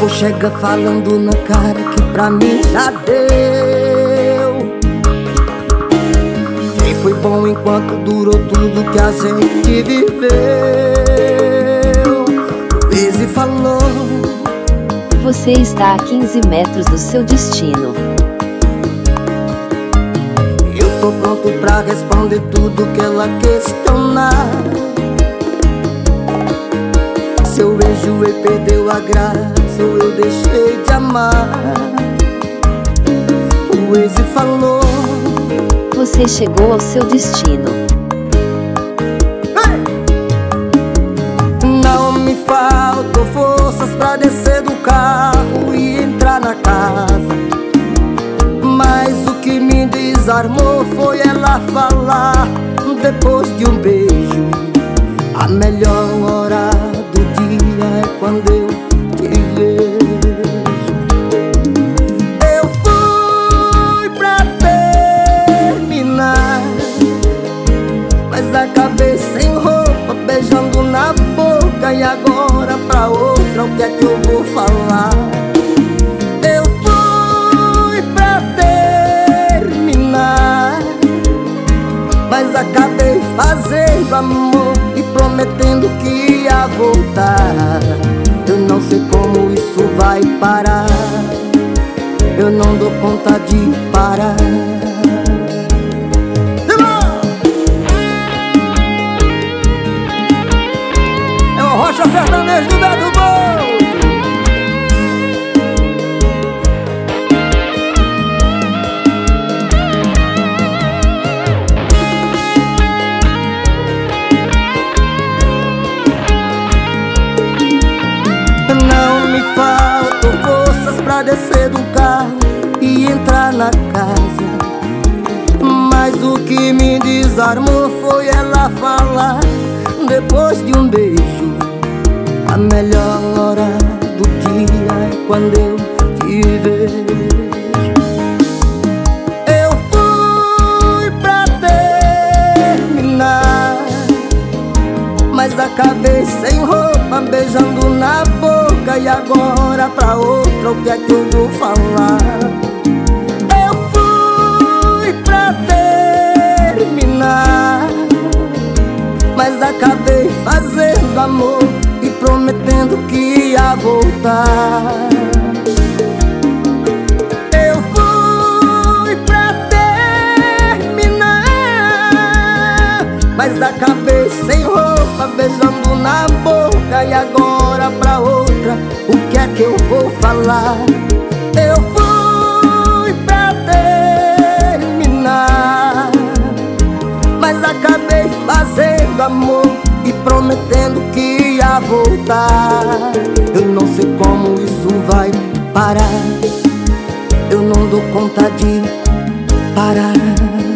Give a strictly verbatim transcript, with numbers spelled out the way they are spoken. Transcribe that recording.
Vou chegar falando na cara que pra mim já deu. E foi bom enquanto durou tudo que a gente viveu. O Easy falou: você está a quinze metros do seu destino. Eu tô pronto pra responder tudo que ela questionar. Se eu enjoei, perdeu a graça, ou eu deixei de amar. O Easy falou: você chegou ao seu destino. Hey! Não me faltam forças pra descer do carro e entrar na casa, mas o que me desarmou foi ela falar, depois de um beijo: a melhor hora do dia é quando eu te vejo. Eu fui pra terminar, mas acabei sem roupa, beijando na boca. E agora pra outra, o que é que eu vou falar? Eu fui pra terminar, mas acabei fazendo amor e prometendo que ia voltar. Eu não sei como isso vai parar, eu não dou conta de parar. É o Rocha Sertanejo do Beto Bom. Faltam forças pra descer do carro e entrar na casa, mas o que me desarmou foi ela falar, depois de um beijo: a melhor hora do dia é quando eu te vejo. Eu fui pra terminar, mas acabei sem roupa, beijando na boca. E agora pra outra, o que é que eu vou falar? Eu fui pra terminar, mas acabei fazendo amor e prometendo que ia voltar. Eu fui pra terminar, mas acabei sem roupa, beijando na boca. E agora pra outra, o que é que eu vou falar? Eu fui pra terminar, mas acabei fazendo amor e prometendo que ia voltar. Eu não sei como isso vai parar, eu não dou conta de parar.